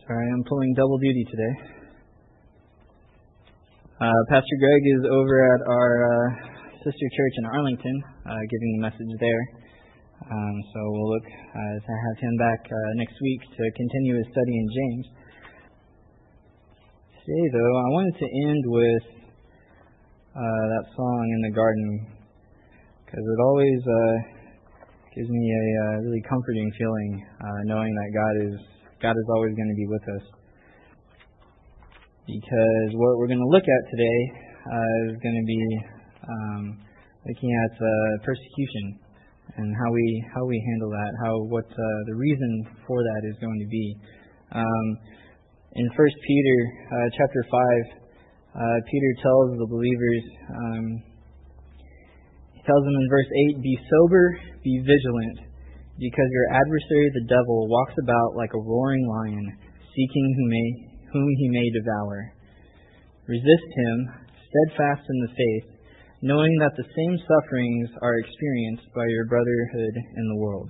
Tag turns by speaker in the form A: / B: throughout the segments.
A: Sorry, I'm pulling double duty today. Pastor Greg is over at our sister church in Arlington, giving the message there. So we'll look to have him back next week to continue his study in James. Today, though, I wanted to end with that song in the garden, because it always gives me a really comforting feeling, knowing that God is always going to be with us. Because what we're going to look at today is going to be looking at persecution and how we handle that, what the reason for that is going to be. In 1 Peter chapter 5, Peter tells the believers, he tells them in verse 8, "Be sober, be vigilant, because your adversary the devil walks about like a roaring lion, seeking whom he may devour. Resist him, steadfast in the faith, knowing that the same sufferings are experienced by your brotherhood in the world."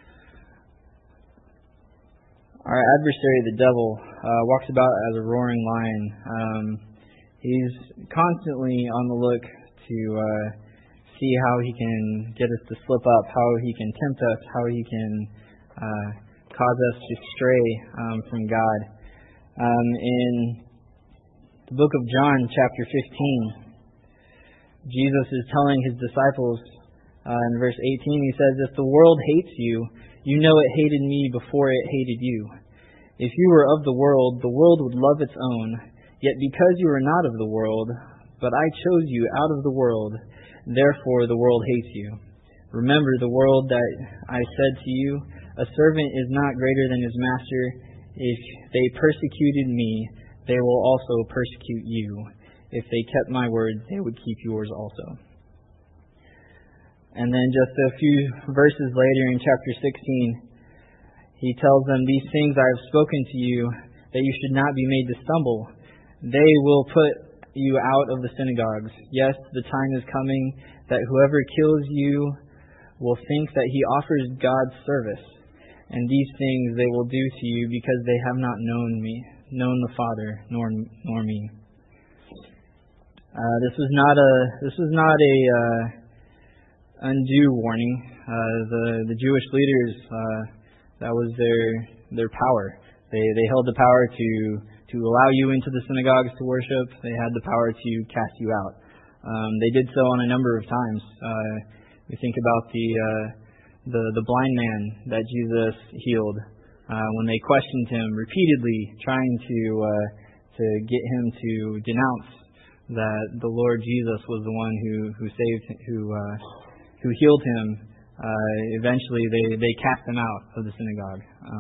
A: Our adversary, the devil, walks about as a roaring lion. He's constantly on the look to see how he can get us to slip up, how he can tempt us, how he can cause us to stray from God. In the book of John, chapter 15, Jesus is telling his disciples, in verse 18, he says, "If the world hates you, you know it hated me before it hated you. If you were of the world would love its own. Yet because you are not of the world, but I chose you out of the world, therefore the world hates you. Remember the word that I said to you, a servant is not greater than his master. If they persecuted me, they will also persecute you. If they kept my word, they would keep yours also." And then just a few verses later in chapter 16, he tells them, "These things I have spoken to you, that you should not be made to stumble. They will put you out of the synagogues. Yes, the time is coming that whoever kills you will think that he offers God's service. And these things they will do to you because they have not known the Father, nor me." This was not a undue warning. The Jewish leaders, that was their power. They held the power to allow you into the synagogues to worship. They had the power to cast you out. They did so on a number of times. We think about the blind man that Jesus healed, when they questioned him repeatedly, trying to get him to denounce that the Lord Jesus was the one who saved, who healed him. Eventually, they cast him out of the synagogue.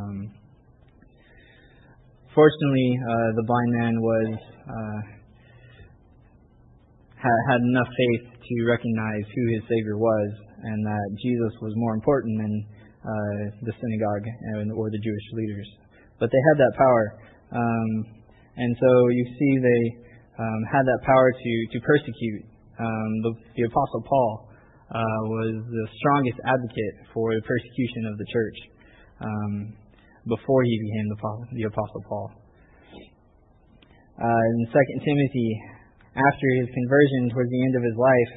A: Fortunately, the blind man had enough faith to recognize who his Savior was, and that Jesus was more important than the synagogue or the Jewish leaders. But they had that power, and so you see they had that power to persecute. The Apostle Paul was the strongest advocate for the persecution of the church before he became the Apostle Paul. In 2 Timothy, after his conversion towards the end of his life,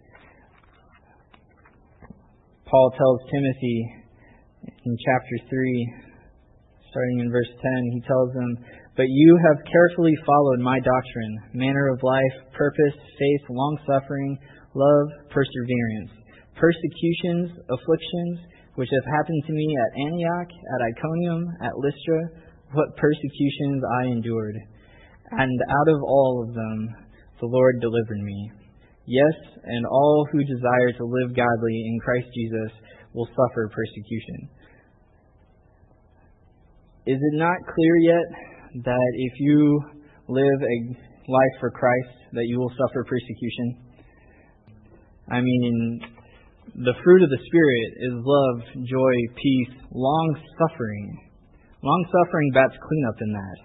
A: Paul tells Timothy in chapter 3, starting in verse 10, he tells him, "But you have carefully followed my doctrine, manner of life, purpose, faith, long-suffering, love, perseverance, persecutions, afflictions, which have happened to me at Antioch, at Iconium, at Lystra, what persecutions I endured. And out of all of them the Lord delivered me. Yes, and all who desire to live godly in Christ Jesus will suffer persecution." Is it not clear yet that if you live a life for Christ, that you will suffer persecution? I mean, the fruit of the Spirit is love, joy, peace, long-suffering. Long-suffering bats cleanup in that.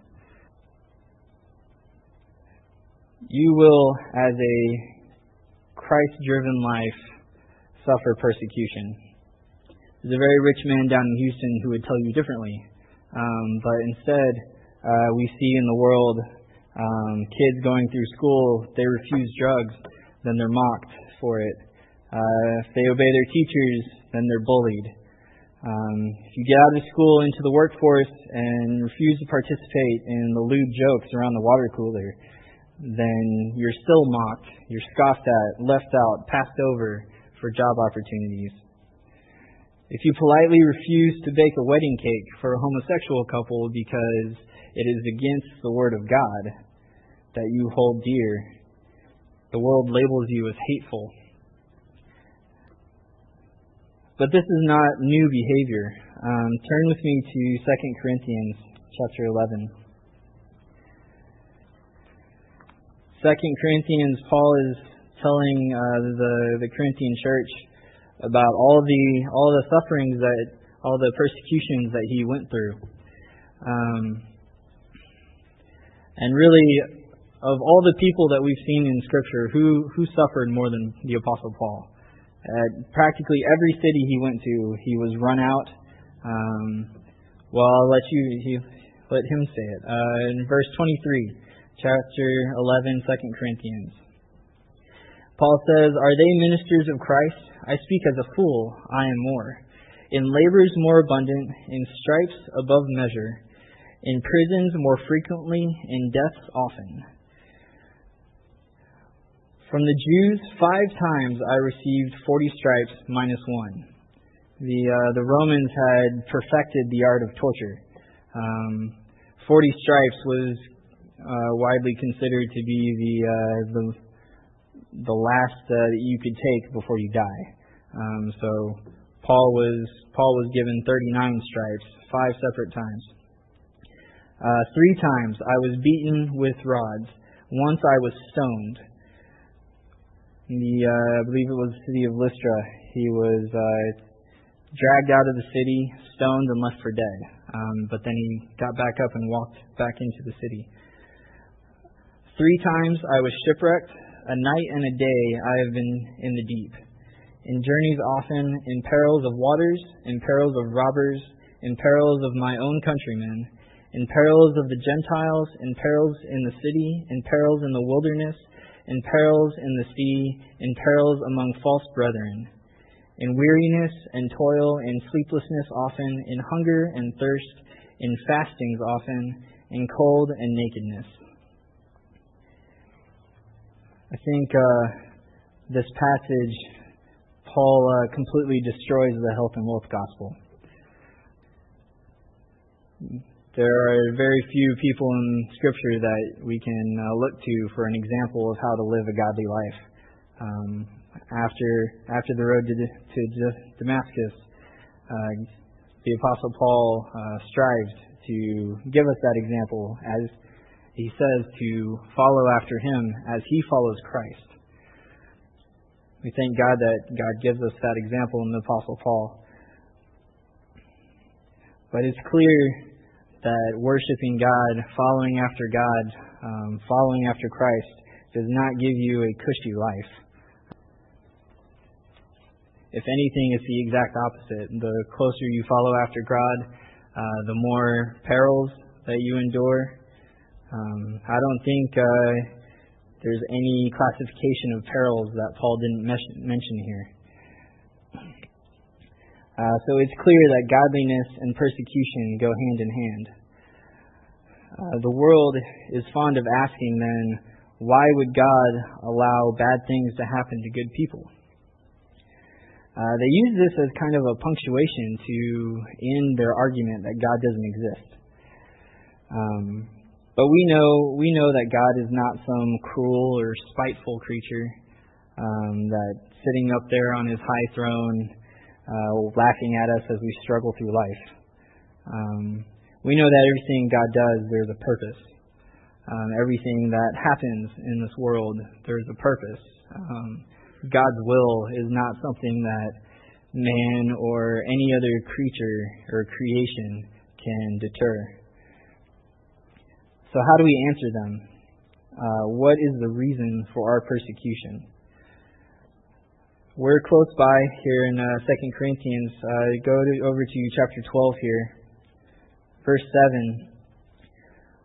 A: You will, as a Christ-driven life, suffer persecution. There's a very rich man down in Houston who would tell you differently. But instead, We see in the world kids going through school, they refuse drugs, then they're mocked for it. If they obey their teachers, then they're bullied. If you get out of school into the workforce and refuse to participate in the lewd jokes around the water cooler, then you're still mocked, you're scoffed at, left out, passed over for job opportunities. If you politely refuse to bake a wedding cake for a homosexual couple because it is against the Word of God that you hold dear, the world labels you as hateful. But this is not new behavior. Turn with me to 2 Corinthians chapter 11. 2 Corinthians, Paul is telling the Corinthian church about all the sufferings all the persecutions that he went through. And really, of all the people that we've seen in Scripture, who suffered more than the Apostle Paul? At practically every city he went to, he was run out. I'll let him say it. In verse 23, chapter 11, 2 Corinthians. Paul says, "Are they ministers of Christ? I speak as a fool, I am more. In labors more abundant, in stripes above measure, in prisons more frequently, in deaths often. From the Jews 5 times I received 40 stripes minus 1. The Romans had perfected the art of torture. 40 stripes was widely considered to be the last that you could take before you die. So Paul was given 39 stripes, 5 separate times. 3 times I was beaten with rods. Once I was stoned. I believe it was the city of Lystra. He was dragged out of the city, stoned, and left for dead. But then he got back up and walked back into the city. 3 times I was shipwrecked. A night and a day I have been in the deep. In journeys often, in perils of waters, in perils of robbers, in perils of my own countrymen, in perils of the Gentiles, in perils in the city, in perils in the wilderness, in perils in the sea, in perils among false brethren, in weariness and toil, in sleeplessness often, in hunger and thirst, in fastings often, in cold and nakedness." I think this passage, Paul completely destroys the health and wealth gospel. There are very few people in Scripture that we can look to for an example of how to live a godly life. After the road to Damascus, the Apostle Paul strives to give us that example, as he says to follow after him as he follows Christ. We thank God that God gives us that example in the Apostle Paul. But it's clear that worshiping God, following after God, following after Christ does not give you a cushy life. If anything, it's the exact opposite. The closer you follow after God, the more perils that you endure. I don't think there's any classification of perils that Paul didn't mention here. So it's clear that godliness and persecution go hand in hand. The world is fond of asking then, why would God allow bad things to happen to good people? They use this as kind of a punctuation to end their argument that God doesn't exist. But we know that God is not some cruel or spiteful creature that sitting up there on his high throne laughing at us as we struggle through life. We know that everything God does, there's a purpose. Everything that happens in this world, there's a purpose. God's will is not something that man or any other creature or creation can deter. So how do we answer them? What is the reason for our persecution? We're close by here in 2 Corinthians. Over to chapter 12 here. Verse 7.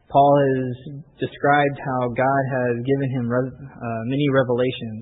A: Paul has described how God has given him many revelations.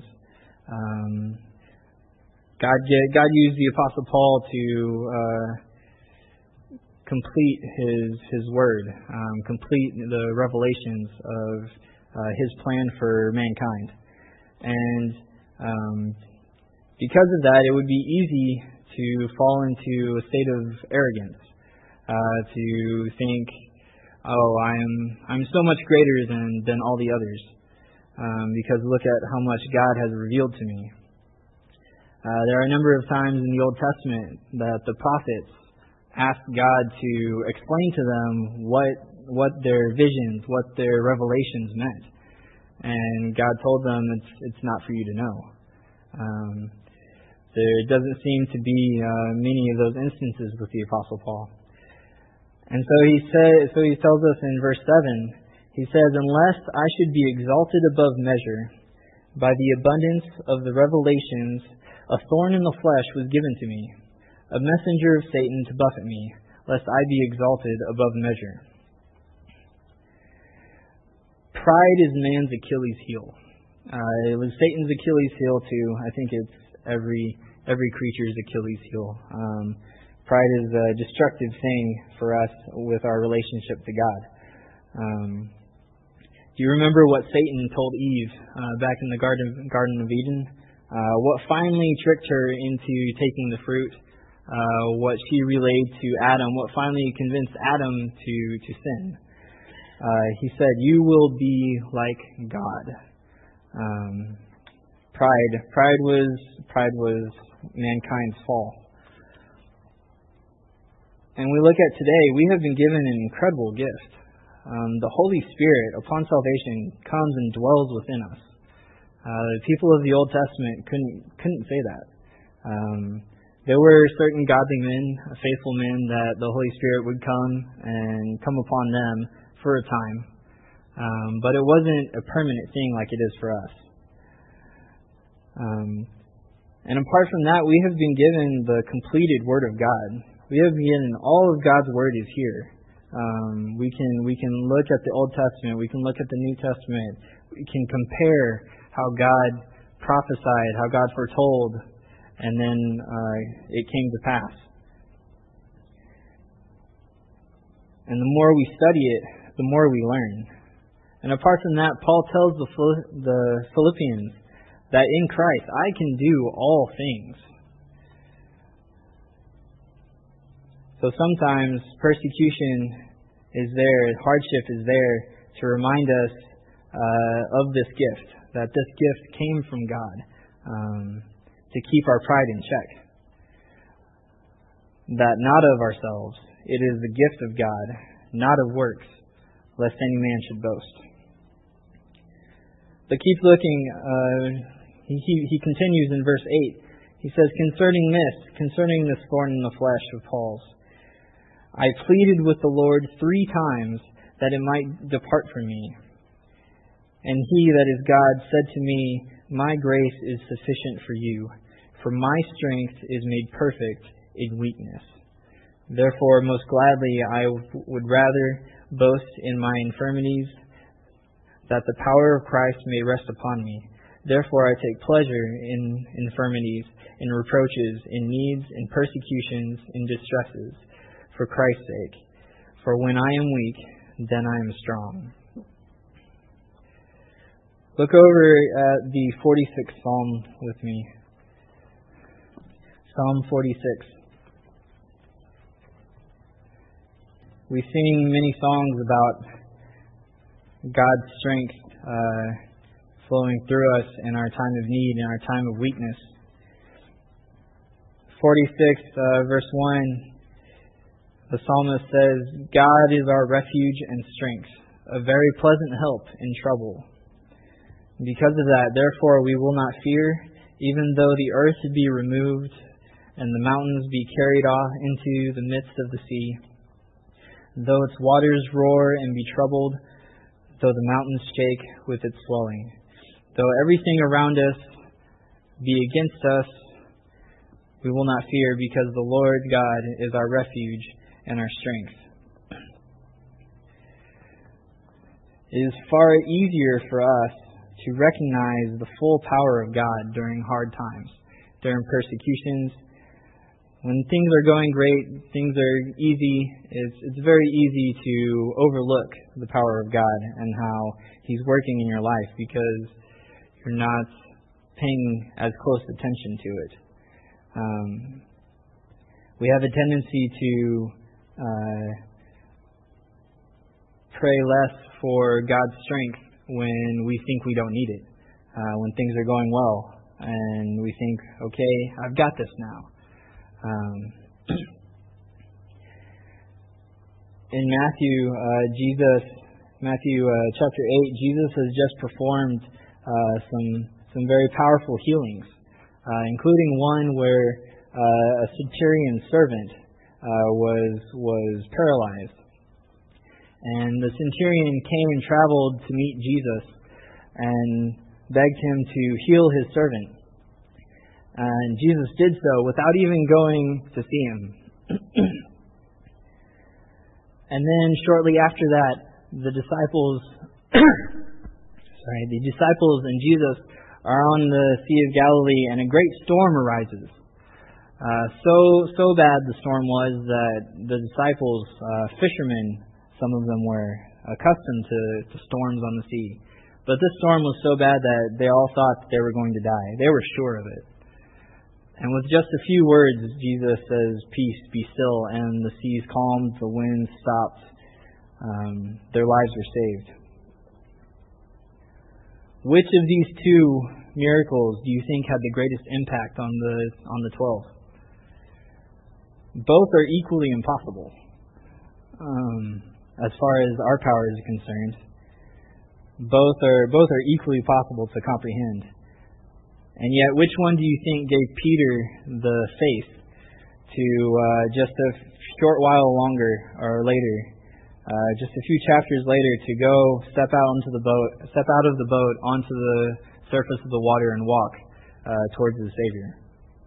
A: God used the Apostle Paul to complete his word, complete the revelations of his plan for mankind. And because of that, it would be easy to fall into a state of arrogance, to think, oh, I'm so much greater than all the others, because look at how much God has revealed to me. There are a number of times in the Old Testament that the prophets asked God to explain to them what their visions, what their revelations meant. And God told them it's not for you to know. There doesn't seem to be many of those instances with the Apostle Paul. And so he tells us in verse 7, he says, "Unless I should be exalted above measure by the abundance of the revelations, a thorn in the flesh was given to me, a messenger of Satan to buffet me, lest I be exalted above measure." Pride is man's Achilles heel. It was Satan's Achilles heel too. I think it's every creature's Achilles heel. Pride is a destructive thing for us with our relationship to God. Do you remember what Satan told Eve back in the Garden of Eden? What finally tricked her into taking the fruit? What she relayed to Adam? What finally convinced Adam to sin? He said, "You will be like God." Pride was mankind's fall. And we look at today, we have been given an incredible gift. The Holy Spirit, upon salvation, comes and dwells within us. The people of the Old Testament couldn't say that. There were certain godly men, faithful men, that the Holy Spirit would come upon them for a time. But it wasn't a permanent thing like it is for us. And apart from that, we have been given the completed Word of God. We have been given all of God's Word is here. We can look at the Old Testament. We can look at the New Testament. We can compare how God prophesied, how God foretold, and then it came to pass. And the more we study it, the more we learn. And apart from that, Paul tells the Philippians that in Christ I can do all things. So sometimes persecution is there, hardship is there to remind us of this gift, that this gift came from God to keep our pride in check. That not of ourselves, it is the gift of God, not of works, lest any man should boast. But keep looking, he continues in verse 8. He says, concerning this thorn in the flesh of Paul's, I pleaded with the Lord 3 times that it might depart from me. And he, that is God, said to me, my grace is sufficient for you, for my strength is made perfect in weakness. Therefore, most gladly I would rather boast in my infirmities, that the power of Christ may rest upon me. Therefore I take pleasure in infirmities, in reproaches, in needs, in persecutions, in distresses, for Christ's sake. For when I am weak, then I am strong. Look over at the 46th Psalm with me. Psalm 46. We sing many songs about God's strength flowing through us in our time of need, in our time of weakness. 46, verse 1, the psalmist says, God is our refuge and strength, a very pleasant help in trouble. Because of that, therefore, we will not fear, even though the earth be removed and the mountains be carried off into the midst of the sea. Though its waters roar and be troubled, though the mountains shake with its swelling, though everything around us be against us, we will not fear, because the Lord God is our refuge and our strength. it is far easier for us to recognize the full power of God during hard times, during persecutions. When things are going great, things are easy, it's very easy to overlook the power of God and how He's working in your life because you're not paying as close attention to it. We have a tendency to pray less for God's strength when we think we don't need it, when things are going well, and we think, okay, I've got this now. In Matthew chapter 8, Jesus has just performed some very powerful healings, including one where a centurion's servant was paralyzed. And the centurion came and traveled to meet Jesus and begged him to heal his servant. And Jesus did so without even going to see him. And then shortly after that, the disciples and Jesus are on the Sea of Galilee, and a great storm arises. So bad the storm was that the disciples, fishermen, some of them were accustomed to storms on the sea. But this storm was so bad that they all thought they were going to die. They were sure of it. And with just a few words, Jesus says, "Peace, be still," and the seas calmed, the wind stopped. Their lives were saved. Which of these two miracles do you think had the greatest impact on the 12? Both are equally impossible, as far as our power is concerned. Both are equally possible to comprehend. And yet, which one do you think gave Peter the faith to just a short while longer or later, just a few chapters later, to go step out of the boat onto the surface of the water and walk towards the Savior?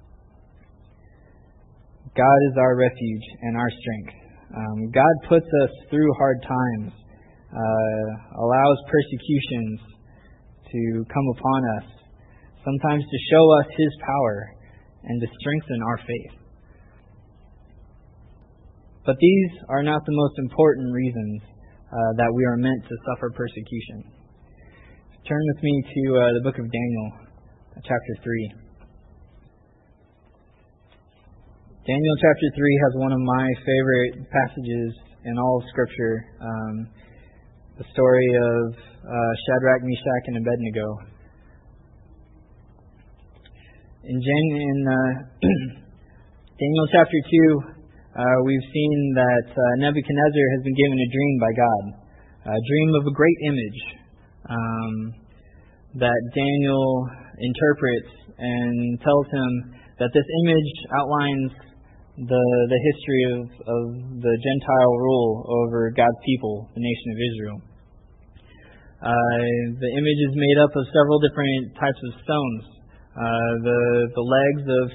A: God is our refuge and our strength. God puts us through hard times, allows persecutions to come upon us, sometimes to show us His power and to strengthen our faith. But these are not the most important reasons that we are meant to suffer persecution. Turn with me to the book of Daniel, chapter 3. Daniel chapter 3 has one of my favorite passages in all of Scripture, the story of Shadrach, Meshach, and Abednego. In Daniel chapter 2, we've seen that Nebuchadnezzar has been given a dream by God, a dream of a great image that Daniel interprets and tells him that this image outlines the history of the Gentile rule over God's people, the nation of Israel. The image is made up of several different types of stones. The legs of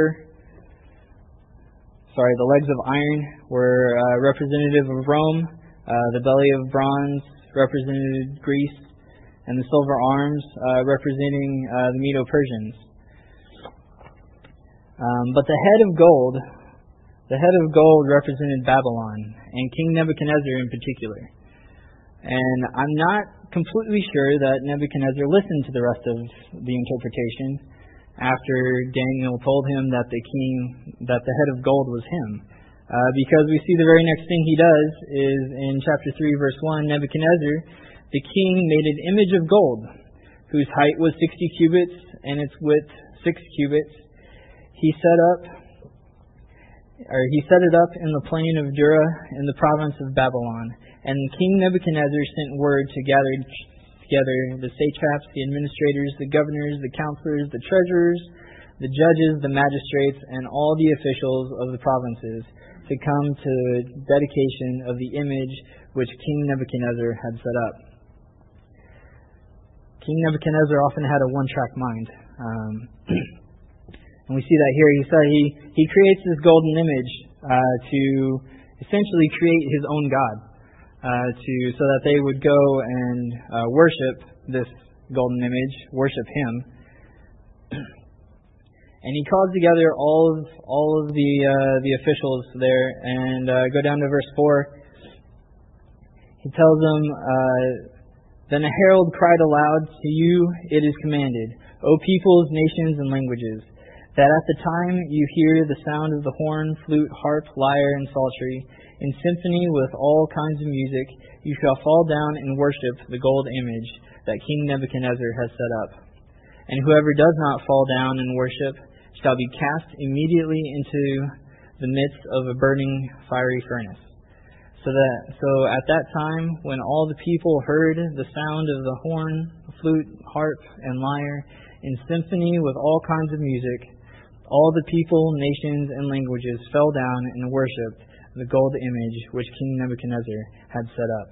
A: iron were representative of Rome. The belly of bronze represented Greece, and the silver arms representing the Medo-Persians. But the head of gold represented Babylon, and King Nebuchadnezzar in particular. And I'm not completely sure that Nebuchadnezzar listened to the rest of the interpretation after Daniel told him that the head of gold was him. Because we see the very next thing he does is in chapter 3, verse 1, Nebuchadnezzar, the king, made an image of gold, whose height was 60 cubits and its width 6 cubits. He set it up in the plain of Dura in the province of Babylon. And King Nebuchadnezzar sent word to gather together the satraps, the administrators, the governors, the counselors, the treasurers, the judges, the magistrates, and all the officials of the provinces to come to dedication of the image which King Nebuchadnezzar had set up. King Nebuchadnezzar often had a one-track mind. And we see that here. He creates this golden image to essentially create his own God. so that they would go and worship this golden image, worship him. And he calls together all of the officials there, and go down to verse 4. He tells them, "Then a herald cried aloud, 'To you it is commanded, O peoples, nations, and languages, that at the time you hear the sound of the horn, flute, harp, lyre, and psaltery, in symphony with all kinds of music, you shall fall down and worship the gold image that King Nebuchadnezzar has set up. And whoever does not fall down and worship shall be cast immediately into the midst of a burning fiery furnace.' So at that time, when all the people heard the sound of the horn, flute, harp, and lyre, in symphony with all kinds of music, all the people, nations, and languages fell down and worshipped the gold image which King Nebuchadnezzar had set up."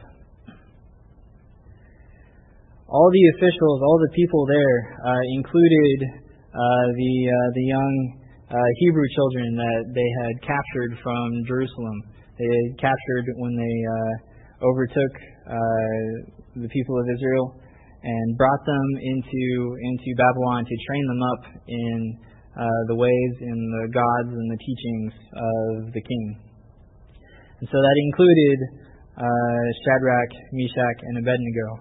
A: All the officials, all the people there, included the young Hebrew children that they had captured from Jerusalem. They had captured when they overtook the people of Israel and brought them into Babylon to train them up in the ways, in the gods, and the teachings of the king. And so that included Shadrach, Meshach, and Abednego.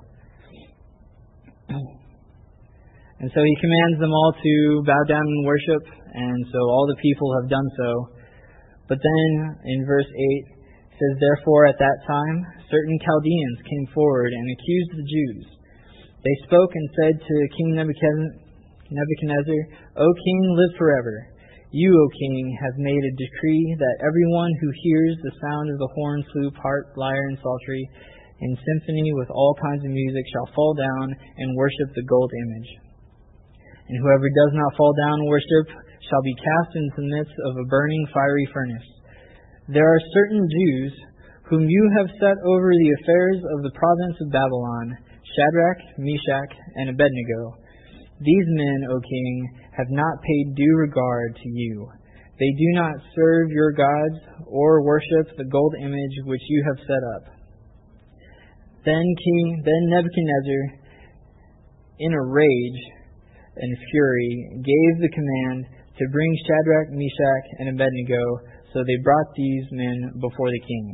A: And so he commands them all to bow down and worship, and so all the people have done so. But then in verse 8 it says, "Therefore at that time certain Chaldeans came forward and accused the Jews. They spoke and said to King Nebuchadnezzar, 'O king, live forever. You, O king, have made a decree that everyone who hears the sound of the horn, flute, harp, lyre, and psaltery, in symphony with all kinds of music, shall fall down and worship the gold image. And whoever does not fall down and worship shall be cast into the midst of a burning fiery furnace. There are certain Jews whom you have set over the affairs of the province of Babylon, Shadrach, Meshach, and Abednego. These men, O king, have not paid due regard to you. They do not serve your gods or worship the gold image which you have set up.' Then Nebuchadnezzar, in a rage and fury, gave the command to bring Shadrach, Meshach, and Abednego. So they brought these men before the king.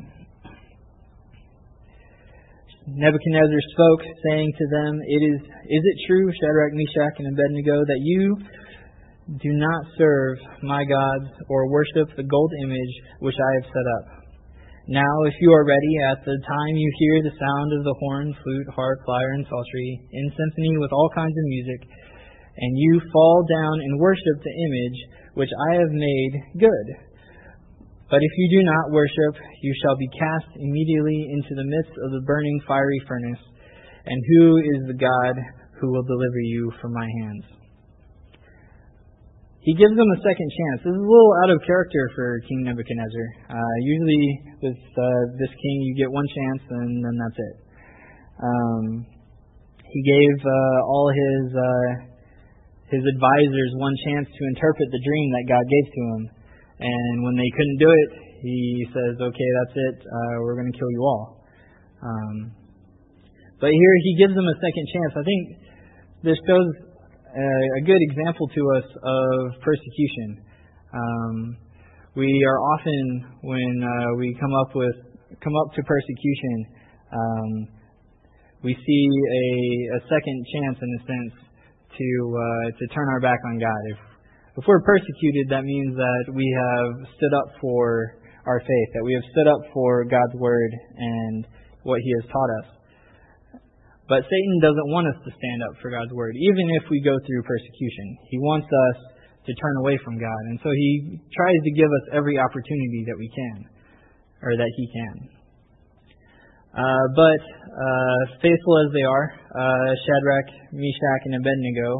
A: Nebuchadnezzar spoke, saying to them, Is it true, Shadrach, Meshach, and Abednego, that you do not serve my gods or worship the gold image which I have set up? Now, if you are ready, at the time you hear the sound of the horn, flute, harp, lyre, and psaltery, in symphony with all kinds of music, and you fall down and worship the image which I have made, good. But if you do not worship, you shall be cast immediately into the midst of the burning fiery furnace. And who is the God who will deliver you from my hands?" He gives them a second chance. This is a little out of character for King Nebuchadnezzar. Usually with this king, you get one chance and then that's it. He gave all his advisors one chance to interpret the dream that God gave to him. And when they couldn't do it, he says, "Okay, that's it. We're going to kill you all." But here he gives them a second chance. I think this shows a good example to us of persecution. We are often, when we come up to persecution, we see a second chance, in a sense, to turn our back on God. If we're persecuted, that means that we have stood up for our faith, that we have stood up for God's Word and what He has taught us. But Satan doesn't want us to stand up for God's Word, even if we go through persecution. He wants us to turn away from God. And so he tries to give us every opportunity that we can, or that he can. But faithful as they are, Shadrach, Meshach, and Abednego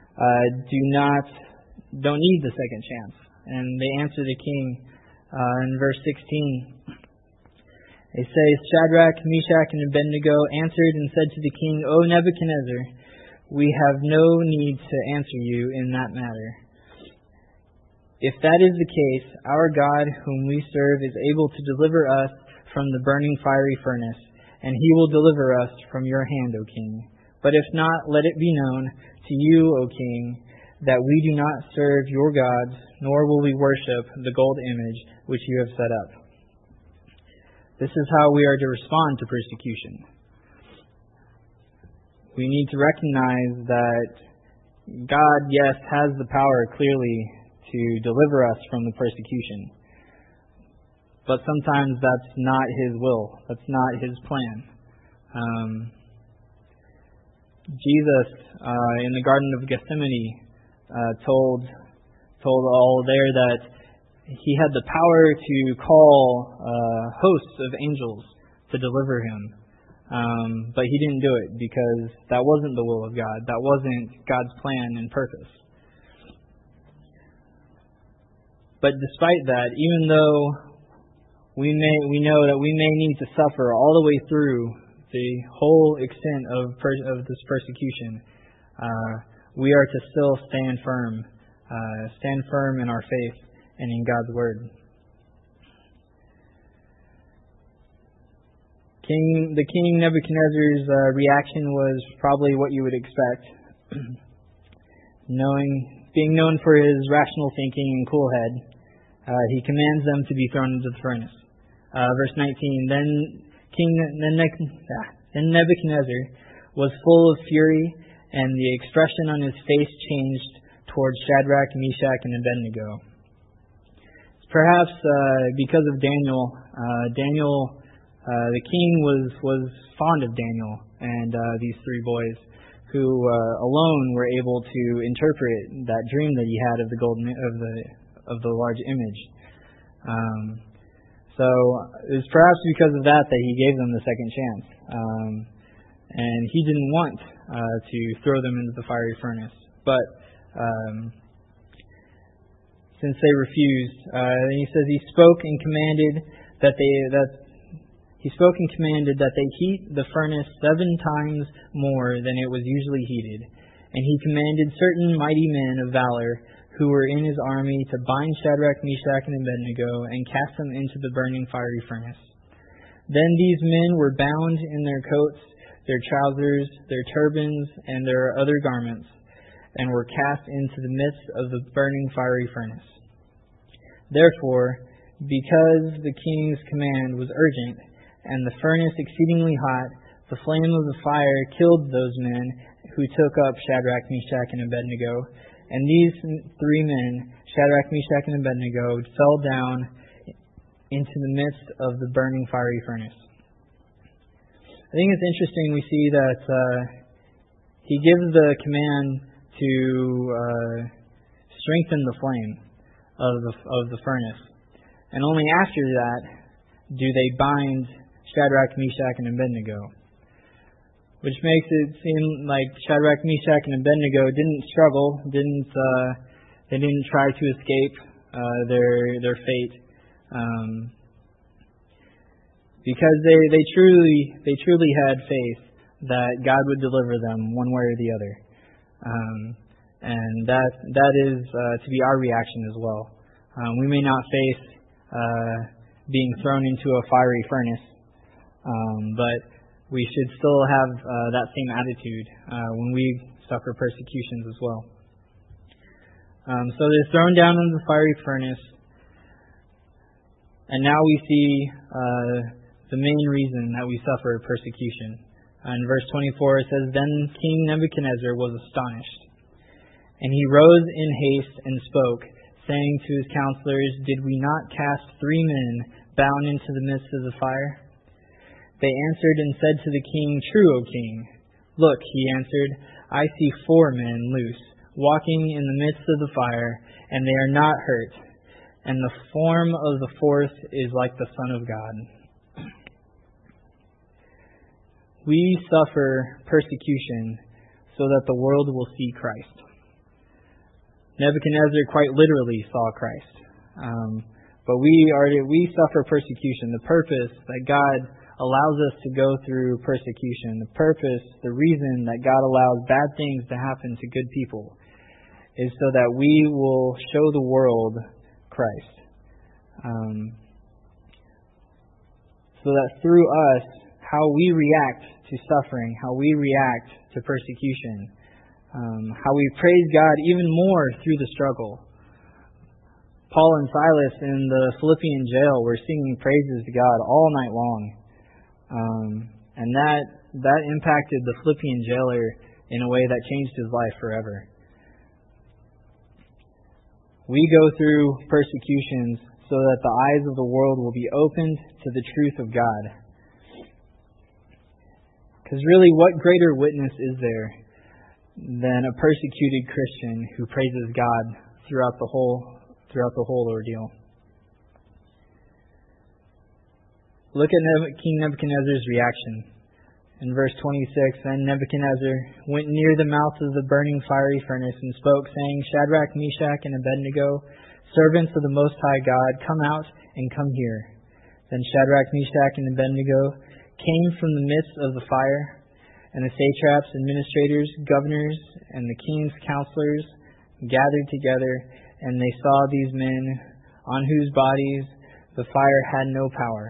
A: don't need the second chance. And they answer the king in verse 16. They say, Shadrach, Meshach, and Abednego answered and said to the king, O Nebuchadnezzar, we have no need to answer you in that matter. If that is the case, our God, whom we serve, is able to deliver us from the burning fiery furnace, and he will deliver us from your hand, O king. But if not, let it be known to you, O king, that we do not serve your gods, nor will we worship the gold image which you have set up. This is how we are to respond to persecution. We need to recognize that God, yes, has the power clearly to deliver us from the persecution. But sometimes that's not His will. That's not His plan. Jesus, in the Garden of Gethsemane, told all there that He had the power to call hosts of angels to deliver Him. But He didn't do it because that wasn't the will of God. That wasn't God's plan and purpose. But despite that, even though we know that we may need to suffer all the way through the whole extent of this persecution, we are to still stand firm in our faith and in God's Word. The king Nebuchadnezzar's reaction was probably what you would expect. Being known for his rational thinking and cool head, he commands them to be thrown into the furnace. Verse 19, Then Nebuchadnezzar was full of fury, and the expression on his face changed towards Shadrach, Meshach, and Abednego. Perhaps because of Daniel, the king was fond of Daniel and these three boys, who alone were able to interpret that dream that he had of the large image. So it was perhaps because of that he gave them the second chance, and he didn't want to throw them into the fiery furnace. But since they refused, he says he spoke and commanded that they heat the furnace 7 times more than it was usually heated. And he commanded certain mighty men of valor who were in his army to bind Shadrach, Meshach, and Abednego and cast them into the burning fiery furnace. Then these men were bound in their coats, their trousers, their turbans, and their other garments, and were cast into the midst of the burning fiery furnace. Therefore, because the king's command was urgent, and the furnace exceedingly hot, the flame of the fire killed those men who took up Shadrach, Meshach, and Abednego. And these 3 men, Shadrach, Meshach, and Abednego, fell down into the midst of the burning fiery furnace. I think it's interesting we see that he gives the command to strengthen the flame of the furnace. And only after that do they bind Shadrach, Meshach, and Abednego, which makes it seem like Shadrach, Meshach, and Abednego didn't struggle, they didn't try to escape their fate, because they truly had faith that God would deliver them one way or the other, and that is to be our reaction as well. We may not face being thrown into a fiery furnace, but we should still have that same attitude when we suffer persecutions as well. So they're thrown down into the fiery furnace, and now we see the main reason that we suffer persecution. In verse 24 it says, Then King Nebuchadnezzar was astonished, and he rose in haste and spoke, saying to his counselors, Did we not cast 3 men bound into the midst of the fire? They answered and said to the king, True, O king. Look, he answered, I see 4 men loose, walking in the midst of the fire, and they are not hurt, and the form of the 4th is like the Son of God. We suffer persecution so that the world will see Christ. Nebuchadnezzar quite literally saw Christ. But we suffer persecution. The purpose that God allows us to go through persecution, the reason that God allows bad things to happen to good people, is so that we will show the world Christ. So that through us how we react to suffering, how we react to persecution, how we praise God even more through the struggle. Paul and Silas in the Philippian jail were singing praises to God all night long. And that impacted the Philippian jailer in a way that changed his life forever. We go through persecutions so that the eyes of the world will be opened to the truth of God. Because really, what greater witness is there than a persecuted Christian who praises God throughout the whole ordeal? Look at King Nebuchadnezzar's reaction. In verse 26, then Nebuchadnezzar went near the mouth of the burning fiery furnace and spoke, saying, Shadrach, Meshach, and Abednego, servants of the Most High God, come out and come here. Then Shadrach, Meshach, and Abednego came from the midst of the fire, and the satraps, administrators, governors, and the king's counselors gathered together, and they saw these men on whose bodies the fire had no power.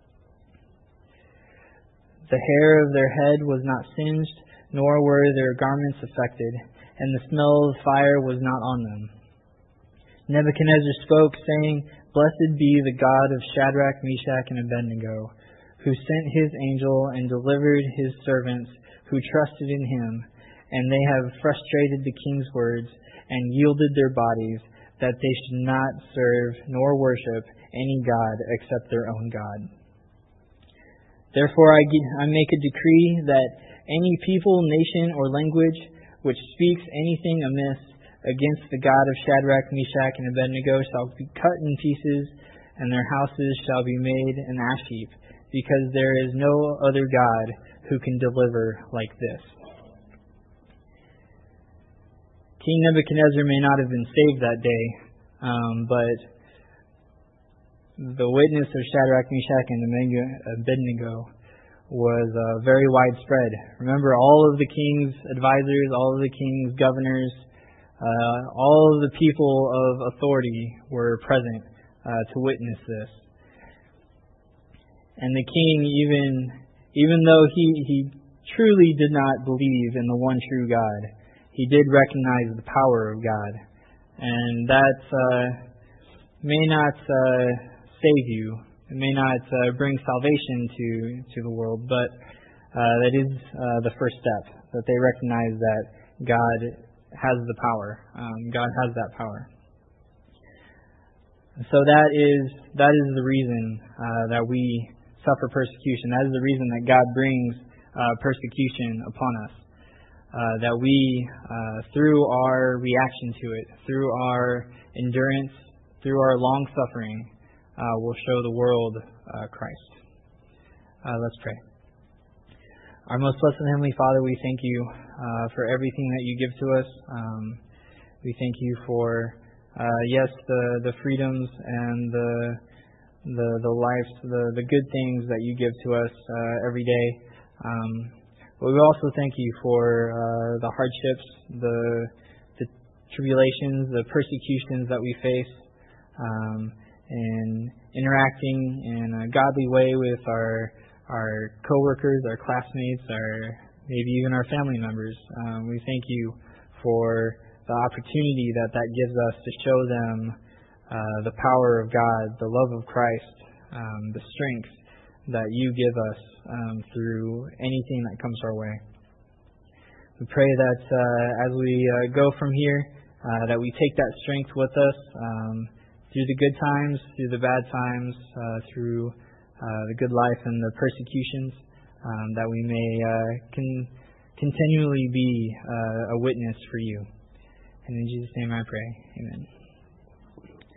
A: The hair of their head was not singed, nor were their garments affected, and the smell of fire was not on them. Nebuchadnezzar spoke, saying, Blessed be the God of Shadrach, Meshach, and Abednego, who sent his angel and delivered his servants who trusted in him, and they have frustrated the king's words and yielded their bodies, that they should not serve nor worship any god except their own God. Therefore I make a decree that any people, nation, or language which speaks anything amiss against the God of Shadrach, Meshach, and Abednego shall be cut in pieces, and their houses shall be made an ash heap, because there is no other God who can deliver like this. King Nebuchadnezzar may not have been saved that day, but the witness of Shadrach, Meshach, and Abednego was very widespread. Remember, all of the king's advisors, all of the king's governors, all of the people of authority were present to witness this. And the king, even though he truly did not believe in the one true God, he did recognize the power of God. And that may not save you. It may not bring salvation to the world, but that is the first step, that they recognize that God has the power. God has that power. And so that is the reason that we suffer persecution. That is the reason that God brings persecution upon us. That we, through our reaction to it, through our endurance, through our long suffering, will show the world Christ. Let's pray. Our most blessed and heavenly Father, we thank you for everything that you give to us. We thank you for, yes, the freedoms and the lives, the good things that you give to us every day. But we also thank you for the hardships, the tribulations, the persecutions that we face, and interacting in a godly way with our coworkers, our classmates, maybe even our family members. We thank you for the opportunity that gives us to show them the power of God, the love of Christ, the strength that you give us through anything that comes our way. We pray that as we go from here, that we take that strength with us through the good times, through the bad times, through the good life and the persecutions, that we may continually be a witness for you. And in Jesus' name I pray. Amen.